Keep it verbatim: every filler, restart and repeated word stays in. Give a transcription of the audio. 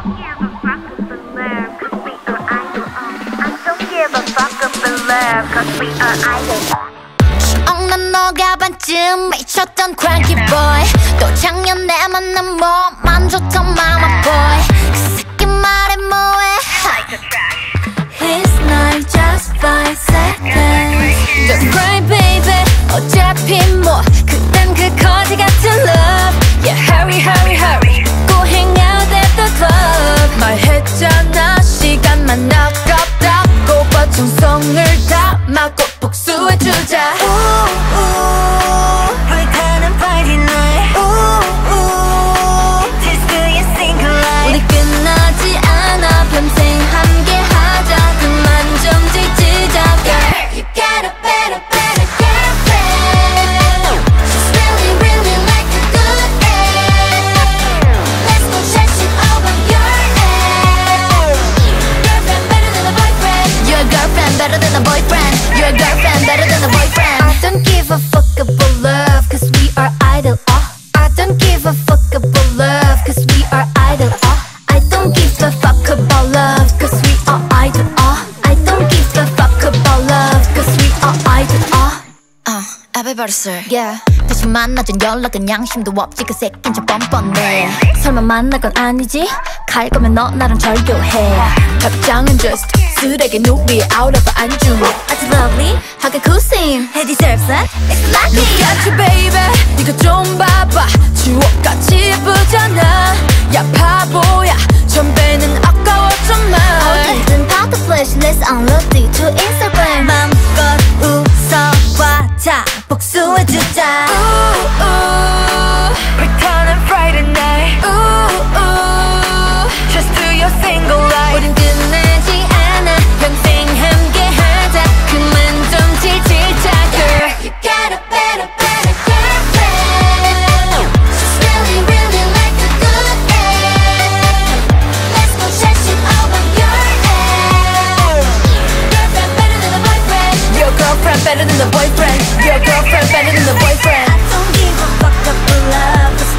give a fuck about love, cause we are idol. I don't give a fuck about love, cause we are idol. 억난 너가 반쯤 미쳤던 cranky boy. 또 작년에 만난 몸만 좋던 mama boy. 그 새끼 말해 뭐해. It's not just five seconds. Don't cry baby. 어차피 뭐 그땐 그 거지 같은 love. Yeah hurry hurry hurry. Go hang out at the club. 말했잖아 시간만 아깝다고. 버청성을 담아 꼭 복수해주자. Ooh, ooh, 불타는 party night. Ooh, ooh, till you single life. 우리 끝나지 않아 평생 함께하자. 그만 좀 지치자. Girl, you got a better, better girlfriend. She's really, really like a good egg. Let's go chat shit over your ex. Girlfriend better than a boyfriend. Your girlfriend better than a boyfriend. Your girlfriend better than a boyfriend. I don't give a fuck about love, cause we are idol. Oh, I don't give a fuck about love, cause we are idol. Oh, I don't give a fuck about love, cause we are idol. Oh, I don't give a fuck about love, cause we are idol. Oh, uh, everybody say yeah. 다시 만나준 연락은 양심도 없지. 그 새끼는 좀 뻔뻔해. 설마 만날 건 아니지? 갈 거면 너 나랑 절교해. 답장은 just 쓰레기 누리 out of 안주. 아주 lovely 하게 쿠신 He deserves it. It's lucky. Look at you baby. 이거 좀 봐봐. 추억같이 예쁘잖아. 야 바보야. 전배는 아까웠잖아. 어디든 파도 flash let's unload it to Instagram. 맘껏 웃어봐. 다 복수해주자. Ooh, ooh, return on Friday night. Ooh, ooh, just do your single life. 우린 끝나지 않아 평생 함께하자. 그만 좀 지치자. Girl, you got a better, better girlfriend. She's really, really like a good egg. Let's go chat shit over your ex. Girlfriend better than a boyfriend. Your girlfriend better than a boyfriend. Your girlfriend better than a boyfriend. I don't give a fuck about love.